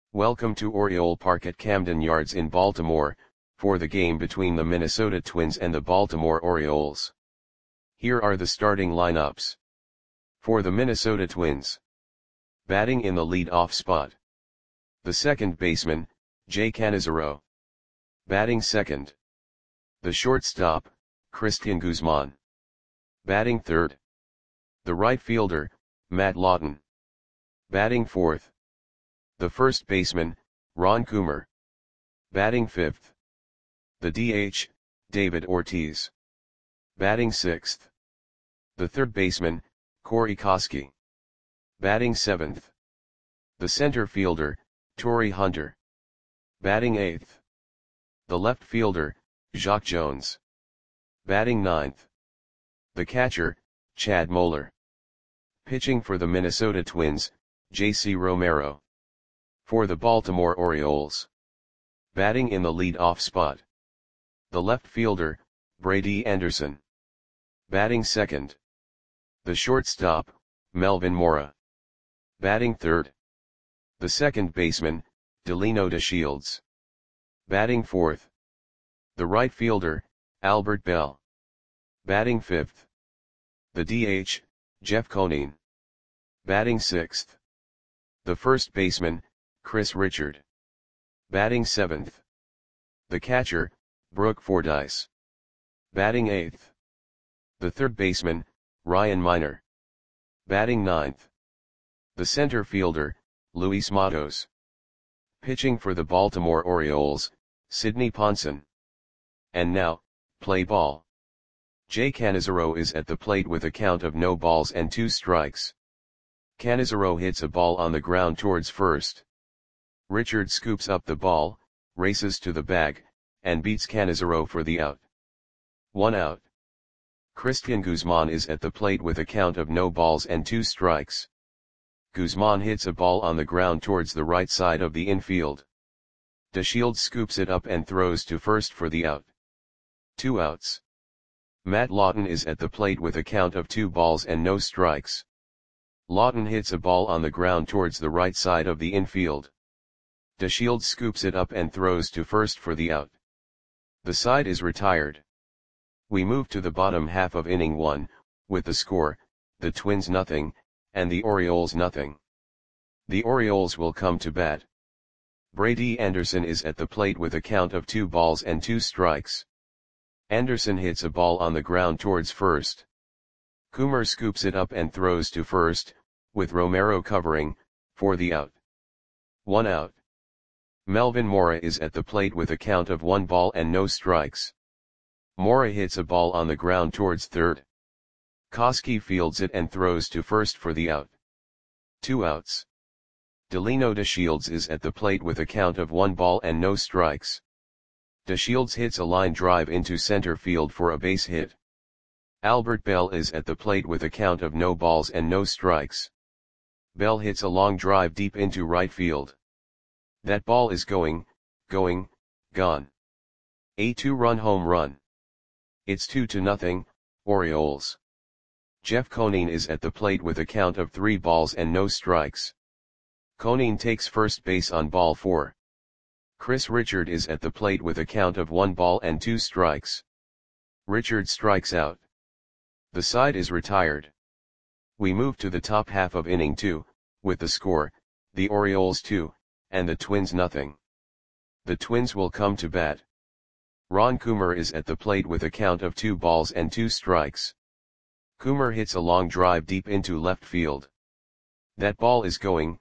Welcome to Oriole Park at Camden Yards in Baltimore, for the game between the Minnesota Twins and the Baltimore Orioles. Here are the starting lineups. For the Minnesota Twins. Batting in the lead-off spot. The second baseman, Jay Canizaro. Batting second. The shortstop, Cristian Guzman. Batting third. The right fielder, Matt Lawton. Batting fourth. The first baseman, Ron Coomer. Batting fifth. The DH, David Ortiz. Batting sixth. The third baseman, Corey Koskie. Batting seventh. The center fielder, Torii Hunter. Batting eighth. The left fielder, Jacque Jones. Batting ninth. The catcher, Chad Moeller. Pitching for the Minnesota Twins, J.C. Romero. For the Baltimore Orioles. Batting in the lead-off spot. The left fielder, Brady Anderson. Batting second. The shortstop, Melvin Mora. Batting third. The second baseman, Delino DeShields. Batting fourth. The right fielder, Albert Belle. Batting fifth. The DH, Jeff Conine. Batting sixth. The first baseman, Chris Richard. Batting seventh. The catcher, Brooke Fordyce. Batting eighth. The third baseman, Ryan Miner. Batting ninth. The center fielder, Luis Matos. Pitching for the Baltimore Orioles, Sidney Ponson. And now, play ball. Jay Canizaro is at the plate with a count of no balls and 2 strikes. Canizaro hits a ball on the ground towards first. Richard scoops up the ball, races to the bag, and beats Canizaro for the out. 1 out. Cristian Guzman is at the plate with a count of no balls and 2 strikes. Guzman hits a ball on the ground towards the right side of the infield. DeShields scoops it up and throws to first for the out. 2 outs. Matt Lawton is at the plate with a count of 2 balls and no strikes. Lawton hits a ball on the ground towards the right side of the infield. DeShields scoops it up and throws to first for the out. The side is retired. We move to the bottom half of inning 1, with the score, the Twins nothing, and the Orioles nothing. The Orioles will come to bat. Brady Anderson is at the plate with a count of 2 balls and 2 strikes. Anderson hits a ball on the ground towards first. Coomer scoops it up and throws to first, with Romero covering, for the out. 1 out. Melvin Mora is at the plate with a count of 1 ball and no strikes. Mora hits a ball on the ground towards third. Koskie fields it and throws to first for the out. 2 outs. Delino DeShields is at the plate with a count of 1 ball and no strikes. DeShields hits a line drive into center field for a base hit. Albert Belle is at the plate with a count of no balls and no strikes. Belle hits a long drive deep into right field. That ball is going, gone. A 2-run home run. It's 2-0, Orioles. Jeff Conine is at the plate with a count of 3 balls and no strikes. Conine takes first base on ball 4. Chris Richard is at the plate with a count of 1 ball and 2 strikes. Richard strikes out. The side is retired. We move to the top half of inning 2, with the score, the Orioles 2, and the Twins nothing. The Twins will come to bat. Ron Coomer is at the plate with a count of 2 balls and 2 strikes. Coomer hits a long drive deep into left field. That ball is going,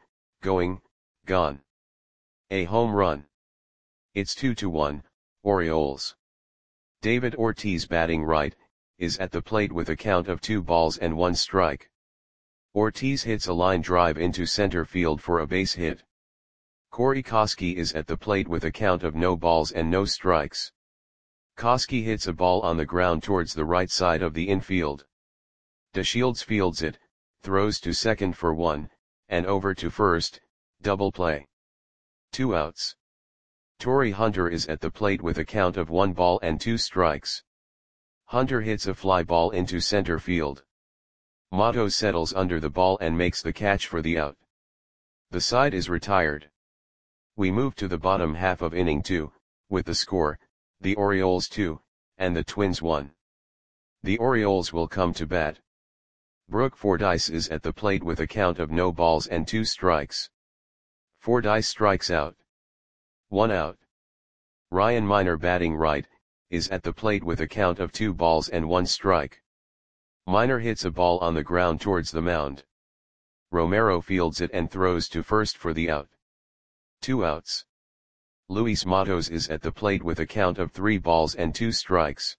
gone. A home run. It's 2-1, Orioles. David Ortiz batting right, is at the plate with a count of 2 balls and 1 strike. Ortiz hits a line drive into center field for a base hit. Corey Koskie is at the plate with a count of no balls and no strikes. Koskie hits a ball on the ground towards the right side of the infield. DeShields fields it, throws to second for 1, and over to first, double play. 2 outs. Torii Hunter is at the plate with a count of 1 ball and 2 strikes. Hunter hits a fly ball into center field. Matos settles under the ball and makes the catch for the out. The side is retired. We move to the bottom half of inning 2, with the score, the Orioles 2, and the Twins 1. The Orioles will come to bat. Brooke Fordyce is at the plate with a count of no balls and 2 strikes. Fordyce strikes out. 1 out. Ryan Miner, batting right, is at the plate with a count of 2 balls and 1 strike. Miner hits a ball on the ground towards the mound. Romero fields it and throws to first for the out. 2 outs. Luis Matos is at the plate with a count of 3 balls and 2 strikes.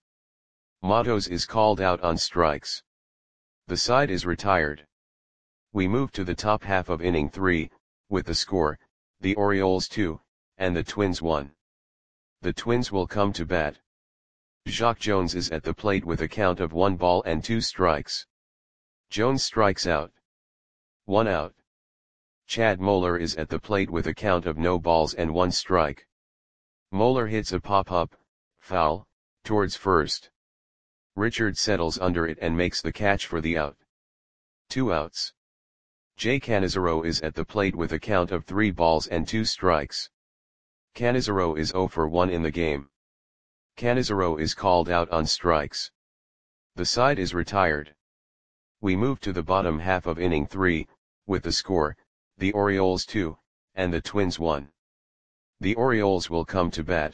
Matos is called out on strikes. The side is retired. We move to the top half of inning 3, with the score, the Orioles 2, and the Twins 1. The Twins will come to bat. Jacque Jones is at the plate with a count of 1 ball and 2 strikes. Jones strikes out. 1 out. Chad Moeller is at the plate with a count of no balls and 1 strike. Moeller hits a pop-up, foul, towards first. Richard settles under it and makes the catch for the out. 2 outs. Jay Canizaro is at the plate with a count of 3 balls and 2 strikes. Canizaro is 0 for 1 in the game. Canizaro is called out on strikes. The side is retired. We move to the bottom half of inning 3, with the score, the Orioles 2, and the Twins 1. The Orioles will come to bat.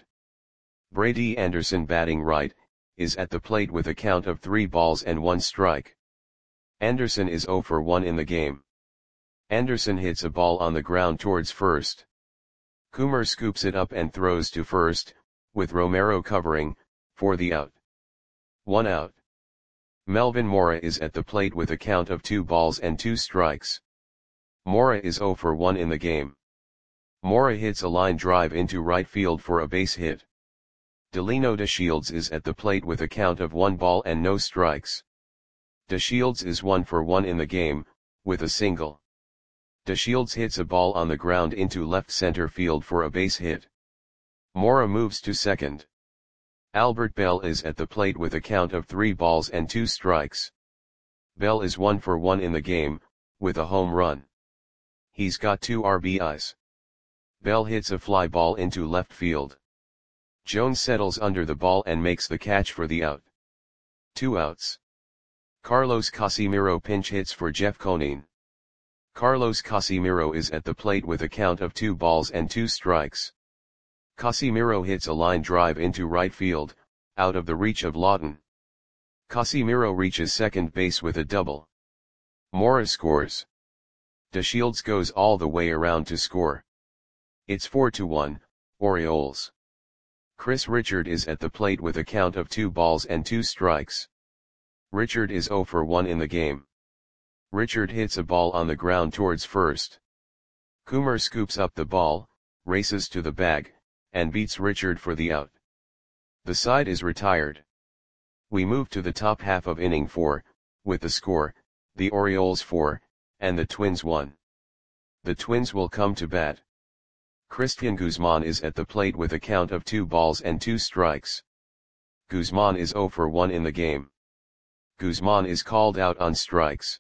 Brady Anderson, batting right, is at the plate with a count of 3 balls and 1 strike. Anderson is 0 for 1 in the game. Anderson hits a ball on the ground towards first. Coomer scoops it up and throws to first, with Romero covering, for the out. 1 out. Melvin Mora is at the plate with a count of 2 balls and 2 strikes. Mora is 0 for 1 in the game. Mora hits a line drive into right field for a base hit. Delino DeShields is at the plate with a count of 1 ball and no strikes. DeShields is 1 for 1 in the game, with a single. DeShields hits a ball on the ground into left center field for a base hit. Mora moves to second. Albert Bell is at the plate with a count of 3 balls and 2 strikes. Bell is 1 for 1 in the game, with a home run. He's got 2 RBIs. Bell hits a fly ball into left field. Jones settles under the ball and makes the catch for the out. 2 outs. Carlos Casimiro pinch hits for Jeff Conine. Carlos Casimiro is at the plate with a count of 2 balls and 2 strikes. Casimiro hits a line drive into right field, out of the reach of Lawton. Casimiro reaches second base with a double. Mora scores. DeShields goes all the way around to score. It's 4-1, Orioles. Chris Richard is at the plate with a count of 2 balls and 2 strikes. Richard is 0 for 1 in the game. Richard hits a ball on the ground towards first. Coomer scoops up the ball, races to the bag, and beats Richard for the out. The side is retired. We move to the top half of inning 4, with the score, the Orioles 4, and the Twins 1. The Twins will come to bat. Christian Guzman is at the plate with a count of 2 balls and 2 strikes. Guzman is 0 for 1 in the game. Guzman is called out on strikes.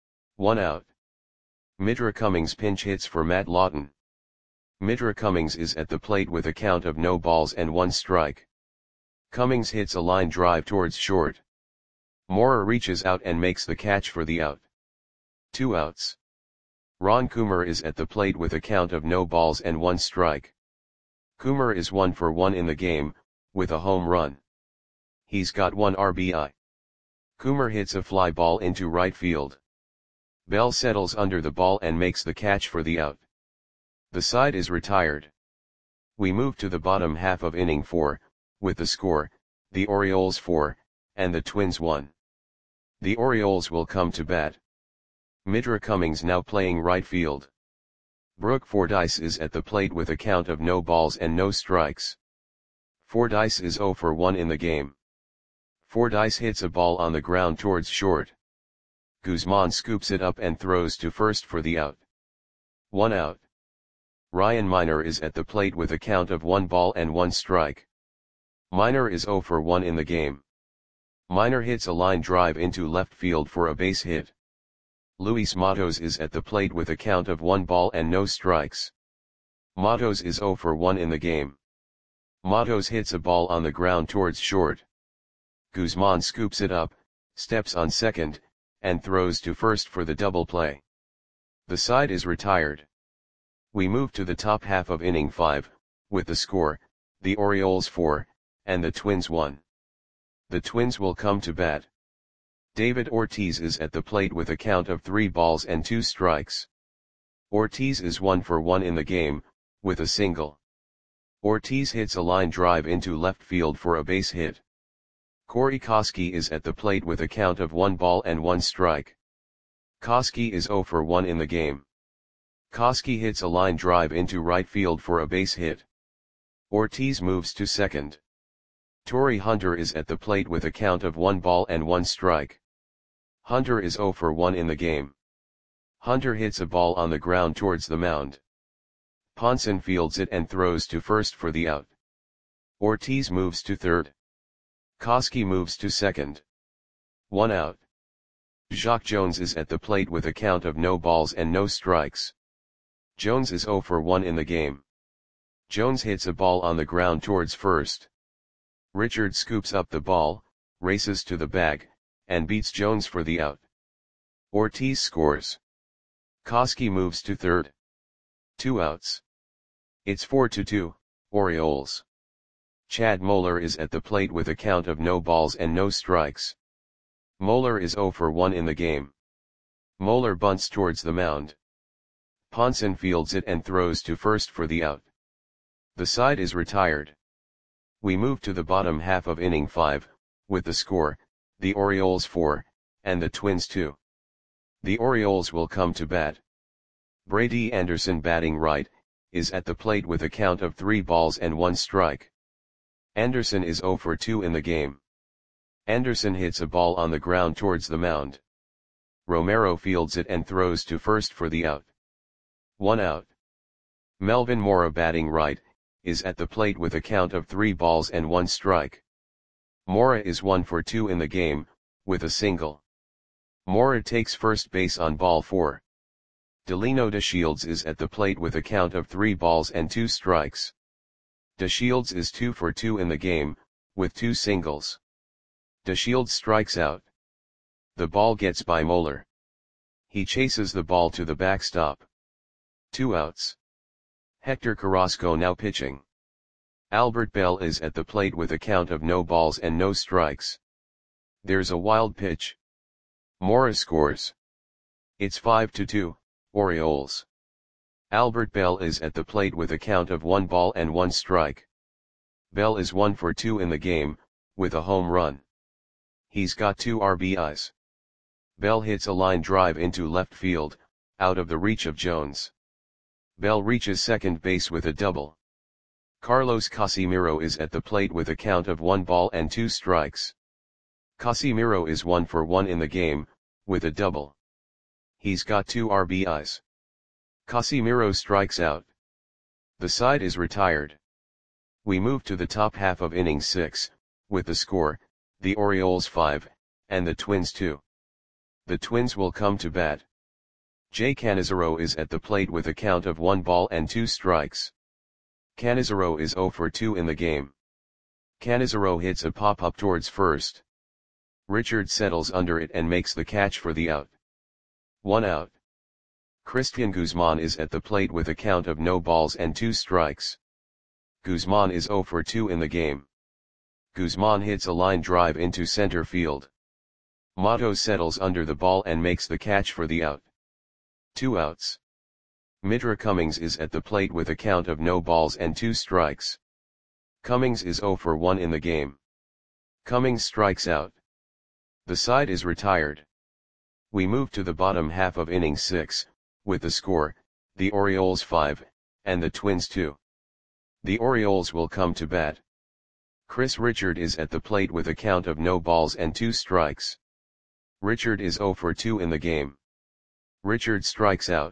1 out. Midra Cummings pinch hits for Matt Lawton. Midra Cummings is at the plate with a count of no balls and 1 strike. Cummings hits a line drive towards short. Mora reaches out and makes the catch for the out. 2 outs. Ron Coomer is at the plate with a count of no balls and 1 strike. Coomer is 1 for 1 in the game, with a home run. He's got 1 RBI. Coomer hits a fly ball into right field. Bell settles under the ball and makes the catch for the out. The side is retired. We move to the bottom half of inning 4, with the score, the Orioles 4, and the Twins 1. The Orioles will come to bat. Midra Cummings now playing right field. Brooke Fordyce is at the plate with a count of no balls and no strikes. Fordyce is 0 for 1 in the game. Fordyce hits a ball on the ground towards short. Guzman scoops it up and throws to first for the out. 1 out. Ryan Miner is at the plate with a count of 1 ball and 1 strike. Miner is 0 for 1 in the game. Miner hits a line drive into left field for a base hit. Luis Matos is at the plate with a count of 1 ball and no strikes. Matos is 0 for 1 in the game. Matos hits a ball on the ground towards short. Guzman scoops it up, steps on second, and throws to first for the double play. The side is retired. We move to the top half of inning 5, with the score, the Orioles 4, and the Twins 1. The Twins will come to bat. David Ortiz is at the plate with a count of 3 balls and 2 strikes. Ortiz is 1 for 1 in the game, with a single. Ortiz hits a line drive into left field for a base hit. Corey Koskie is at the plate with a count of 1 ball and 1 strike. Koskie is 0 for 1 in the game. Koskie hits a line drive into right field for a base hit. Ortiz moves to second. Torii Hunter is at the plate with a count of 1 ball and 1 strike. Hunter is 0 for 1 in the game. Hunter hits a ball on the ground towards the mound. Ponson fields it and throws to first for the out. Ortiz moves to third. Koskie moves to second. 1 out. Jacque Jones is at the plate with a count of no balls and no strikes. Jones is 0 for 1 in the game. Jones hits a ball on the ground towards first. Richard scoops up the ball, races to the bag, and beats Jones for the out. Ortiz scores. Koskie moves to third. 2 outs. It's 4-2, Orioles. Chad Moeller is at the plate with a count of no balls and no strikes. Moeller is 0 for 1 in the game. Moeller bunts towards the mound. Ponson fields it and throws to first for the out. The side is retired. We move to the bottom half of inning 5, with the score, the Orioles 4, and the Twins 2. The Orioles will come to bat. Brady Anderson, batting right, is at the plate with a count of 3 balls and 1 strike. Anderson is 0 for 2 in the game. Anderson hits a ball on the ground towards the mound. Romero fields it and throws to first for the out. 1 out. Melvin Mora, batting right, is at the plate with a count of 3 balls and 1 strike. Mora is 1 for 2 in the game, with a single. Mora takes first base on ball 4. Delino DeShields is at the plate with a count of 3 balls and 2 strikes. DeShields is 2 for 2 in the game, with 2 singles. DeShields strikes out. The ball gets by Moeller. He chases the ball to the backstop. 2 outs. Hector Carrasco now pitching. Albert Bell is at the plate with a count of no balls and no strikes. There's a wild pitch. Mora scores. It's 5-2, Orioles. Albert Bell is at the plate with a count of 1 ball and 1 strike. Bell is 1 for 2 in the game, with a home run. He's got 2 RBIs. Bell hits a line drive into left field, out of the reach of Jones. Bell reaches second base with a double. Carlos Casimiro is at the plate with a count of 1 ball and 2 strikes. Casimiro is 1 for 1 in the game, with a double. He's got 2 RBIs. Casimiro strikes out. The side is retired. We move to the top half of inning 6, with the score, the Orioles 5, and the Twins 2. The Twins will come to bat. Jay Canizaro is at the plate with a count of 1 ball and 2 strikes. Canizaro is 0 for 2 in the game. Canizaro hits a pop-up towards first. Richard settles under it and makes the catch for the out. 1 out. Christian Guzman is at the plate with a count of no balls and 2 strikes. Guzman is 0 for 2 in the game. Guzman hits a line drive into center field. Matos settles under the ball and makes the catch for the out. 2 outs. Mitra Cummings is at the plate with a count of no balls and 2 strikes. Cummings is 0 for 1 in the game. Cummings strikes out. The side is retired. We move to the bottom half of inning 6, with the score, the Orioles 5, and the Twins 2. The Orioles will come to bat. Chris Richard is at the plate with a count of no balls and 2 strikes. Richard is 0 for 2 in the game. Richard strikes out.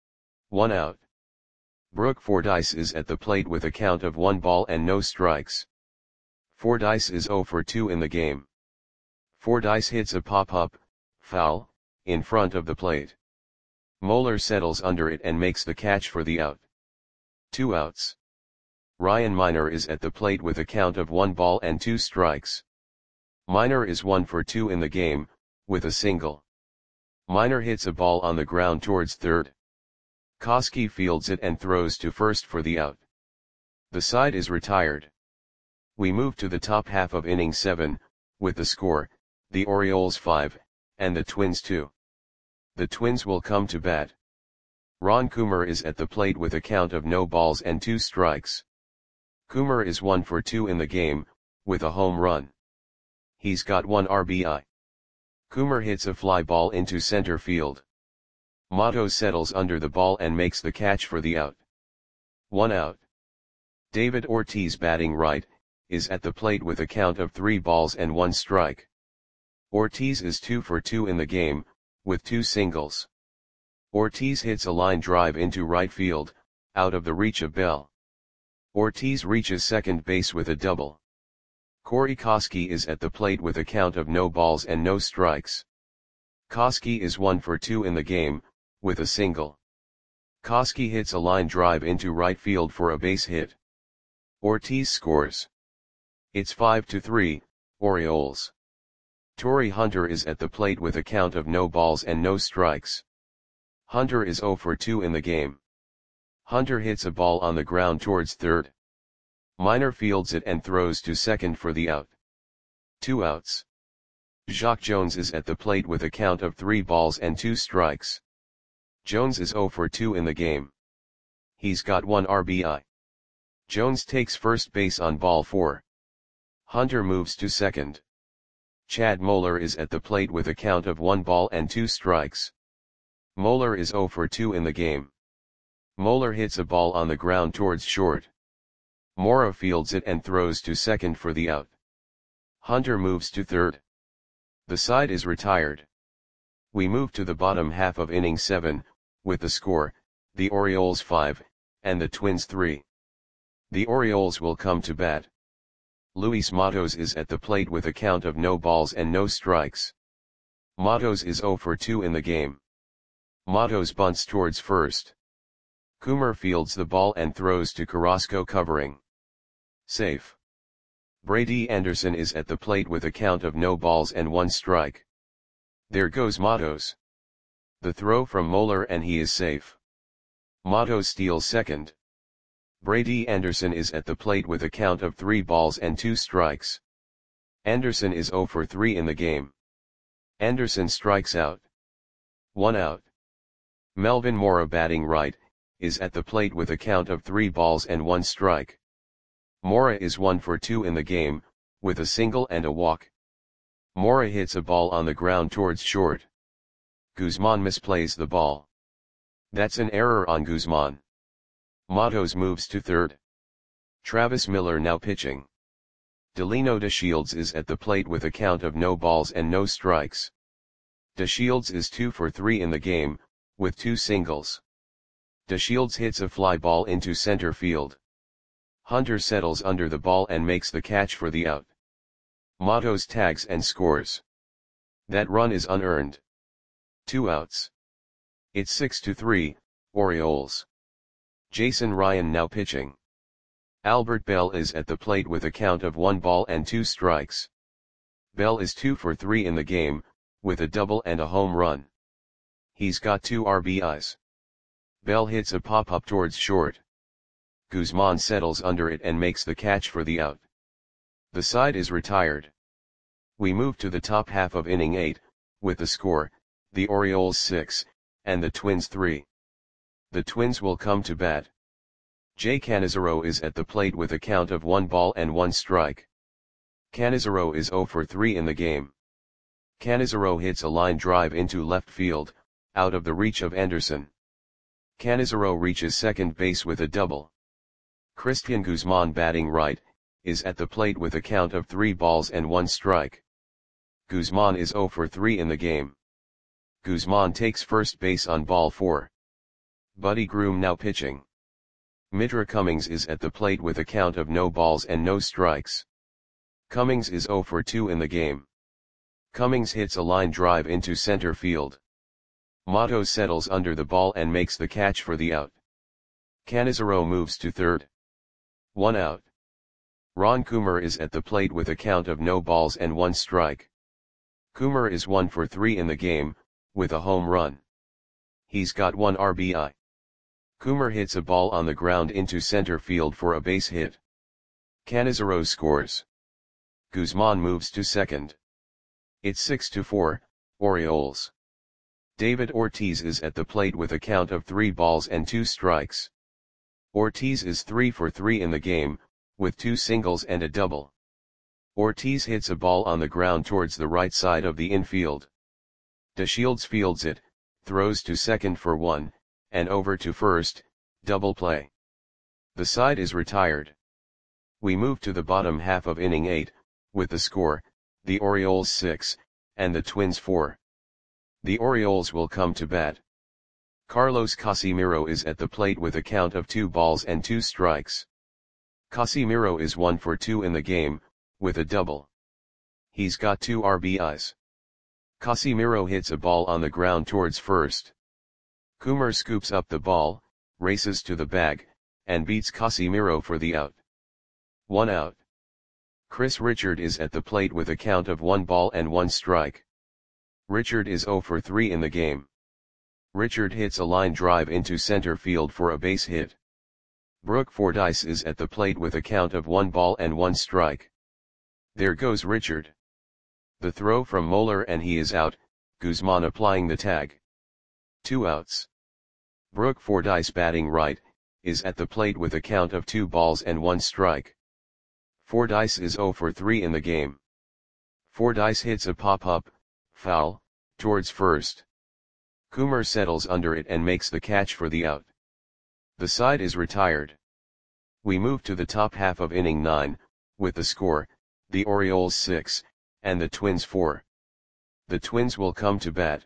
1 out. Brooke Fordyce is at the plate with a count of 1 ball and no strikes. Fordyce is 0 for 2 in the game. Fordyce hits a pop-up, foul, in front of the plate. Moeller settles under it and makes the catch for the out. 2 outs. Ryan Minor is at the plate with a count of 1 ball and 2 strikes. Minor is 1 for 2 in the game, with a single. Minor hits a ball on the ground towards third. Koski fields it and throws to first for the out. The side is retired. We move to the top half of inning 7, with the score, the Orioles 5, and the Twins 2. The Twins will come to bat. Ron Coomer is at the plate with a count of no balls and 2 strikes. Coomer is 1 for 2 in the game, with a home run. He's got 1 RBI. Coomer hits a fly ball into center field. Matos settles under the ball and makes the catch for the out. 1 out. David Ortiz, batting right, is at the plate with a count of 3 balls and 1 strike. Ortiz is 2 for 2 in the game, with 2 singles. Ortiz hits a line drive into right field, out of the reach of Bell. Ortiz reaches second base with a double. Corey Koski is at the plate with a count of no balls and no strikes. Koski is 1 for 2 in the game, with a single. Koski hits a line drive into right field for a base hit. Ortiz scores. It's 5-3, Orioles. Torrey Hunter is at the plate with a count of no balls and no strikes. Hunter is 0 for 2 in the game. Hunter hits a ball on the ground towards third. Minor fields it and throws to second for the out. 2 outs. Jacque Jones is at the plate with a count of 3 balls and 2 strikes. Jones is 0 for 2 in the game. He's got 1 RBI. Jones takes first base on ball 4. Hunter moves to second. Chad Moeller is at the plate with a count of 1 ball and 2 strikes. Moeller is 0 for 2 in the game. Moeller hits a ball on the ground towards short. Mora fields it and throws to second for the out. Hunter moves to third. The side is retired. We move to the bottom half of inning 7, with the score, the Orioles 5, and the Twins 3. The Orioles will come to bat. Luis Matos is at the plate with a count of no balls and no strikes. Matos is 0 for 2 in the game. Matos bunts towards first. Coomer fields the ball and throws to Carrasco, covering. Safe. Brady Anderson is at the plate with a count of no balls and 1 strike. There goes Matos. The throw from Moeller and he is safe. Matos steals second. Brady Anderson is at the plate with a count of 3 balls and 2 strikes. Anderson is 0 for 3 in the game. Anderson strikes out. 1 out. Melvin Mora, batting right, is at the plate with a count of 3 balls and 1 strike. Mora is 1 for 2 in the game, with a single and a walk. Mora hits a ball on the ground towards short. Guzman misplays the ball. That's an error on Guzman. Matos moves to third. Travis Miller now pitching. Delino DeShields is at the plate with a count of no balls and no strikes. DeShields is 2 for 3 in the game, with 2 singles. DeShields hits a fly ball into center field. Hunter settles under the ball and makes the catch for the out. Matos tags and scores. That run is unearned. 2 outs. It's 6-3, Orioles. Jason Ryan now pitching. Albert Bell is at the plate with a count of 1 ball and 2 strikes. Bell is 2 for 3 in the game, with a double and a home run. He's got 2 RBIs. Bell hits a pop-up towards short. Guzman settles under it and makes the catch for the out. The side is retired. We move to the top half of inning 8, with the score, the Orioles 6, and the Twins 3. The Twins will come to bat. Jay Canizaro is at the plate with a count of 1 ball and 1 strike. Canizaro is 0 for 3 in the game. Canizaro hits a line drive into left field, out of the reach of Anderson. Canizaro reaches second base with a double. Christian Guzman, batting right, is at the plate with a count of 3 balls and 1 strike. Guzman is 0 for 3 in the game. Guzman takes first base on ball 4. Buddy Groom now pitching. Mitra Cummings is at the plate with a count of no balls and no strikes. Cummings is 0 for 2 in the game. Cummings hits a line drive into center field. Matos settles under the ball and makes the catch for the out. Canizaro moves to third. 1 out. Ron Coomer is at the plate with a count of no balls and 1 strike. Coomer is 1 for 3 in the game, with a home run. He's got 1 RBI. Coomer hits a ball on the ground into center field for a base hit. Canizaro scores. Guzman moves to second. It's 6-4, Orioles. David Ortiz is at the plate with a count of 3 balls and 2 strikes. Ortiz is 3 for 3 in the game, with 2 singles and a double. Ortiz hits a ball on the ground towards the right side of the infield. DeShields fields it, throws to second for 1, and over to first, double play. The side is retired. We move to the bottom half of inning 8, with the score, the Orioles 6, and the Twins 4. The Orioles will come to bat. Carlos Casimiro is at the plate with a count of 2 balls and 2 strikes. Casimiro is 1 for 2 in the game, with a double. He's got 2 RBIs. Casimiro hits a ball on the ground towards first. Coomer scoops up the ball, races to the bag, and beats Casimiro for the out. 1 out. Chris Richard is at the plate with a count of 1 ball and 1 strike. Richard is 0 for 3 in the game. Richard hits a line drive into center field for a base hit. Brooke Fordyce is at the plate with a count of 1 ball and 1 strike. There goes Richard. The throw from Moeller and he is out, Guzman applying the tag. 2 outs. Brooke Fordyce batting right, is at the plate with a count of 2 balls and 1 strike. Fordyce is 0 for 3 in the game. Fordyce hits a pop-up, foul, towards first. Coomer settles under it and makes the catch for the out. The side is retired. We move to the top half of inning 9, with the score, the Orioles 6, and the Twins 4. The Twins will come to bat.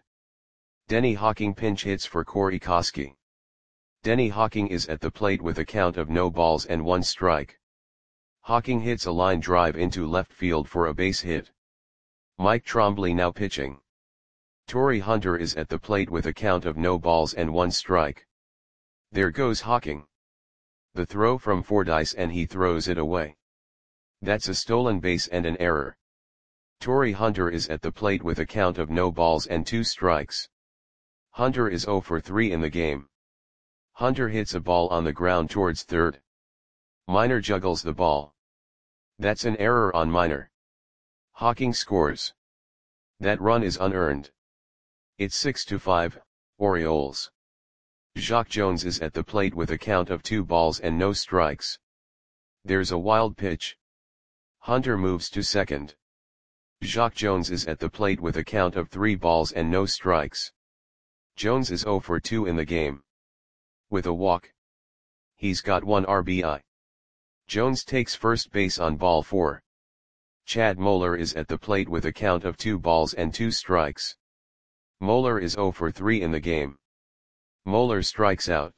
Denny Hawking pinch hits for Corey Koskie. Denny Hawking is at the plate with a count of no balls and 1 strike. Hawking hits a line drive into left field for a base hit. Mike Trombley now pitching. Torrey Hunter is at the plate with a count of no balls and 1 strike. There goes Hawking. The throw from Fordyce and he throws it away. That's a stolen base and an error. Torrey Hunter is at the plate with a count of no balls and 2 strikes. Hunter is 0 for 3 in the game. Hunter hits a ball on the ground towards third. Minor juggles the ball. That's an error on Minor. Hawking scores. That run is unearned. It's 6-5, Orioles. Jacque Jones is at the plate with a count of 2 balls and no strikes. There's a wild pitch. Hunter moves to second. Jacque Jones is at the plate with a count of 3 balls and no strikes. Jones is 0 for 2 in the game. With a walk. He's got 1 RBI. Jones takes first base on ball 4. Chad Moeller is at the plate with a count of 2 balls and 2 strikes. Moeller is 0 for 3 in the game. Moeller strikes out.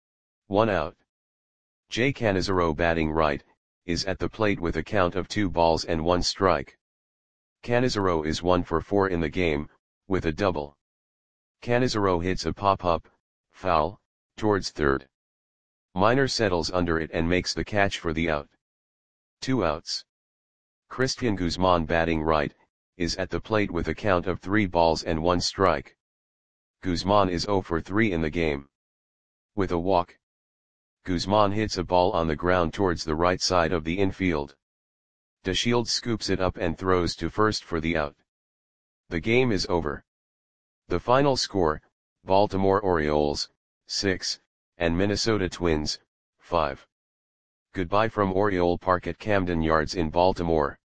1 out. Jay Canizaro batting right, is at the plate with a count of 2 balls and 1 strike. Canizaro is 1 for 4 in the game, with a double. Canizaro hits a pop-up, foul, towards third. Minor settles under it and makes the catch for the out. 2 outs. Christian Guzman batting right, is at the plate with a count of 3 balls and 1 strike. Guzman is 0 for 3 in the game. With a walk. Guzman hits a ball on the ground towards the right side of the infield. DeShields scoops it up and throws to first for the out. The game is over. The final score, Baltimore Orioles, 6, and Minnesota Twins, 5. Goodbye from Oriole Park at Camden Yards in Baltimore.